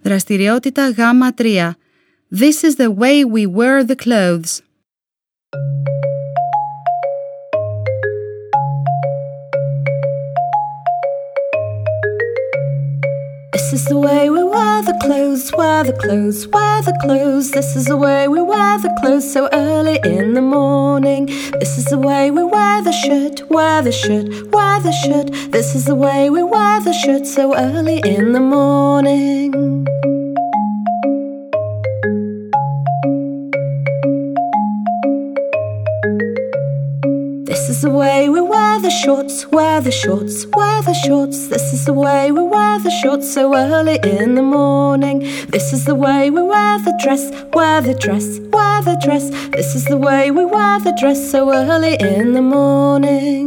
Δραστηριότητα γάμα 3. This is the way we wear the clothes. This is the way we wear the clothes, wear the clothes, wear the clothes. This is the way we wear the clothes so early in the morning. This is the way we wear the shirt, wear the shirt, wear the shirt. This is the way we wear the shirt so early in the morning. This is the way we wear the shorts, wear the shorts, wear the shorts. This is the way we wear the shorts so early in the morning. This is the way we wear the dress, wear the dress, wear the dress. This is the way we wear the dress so early in the morning.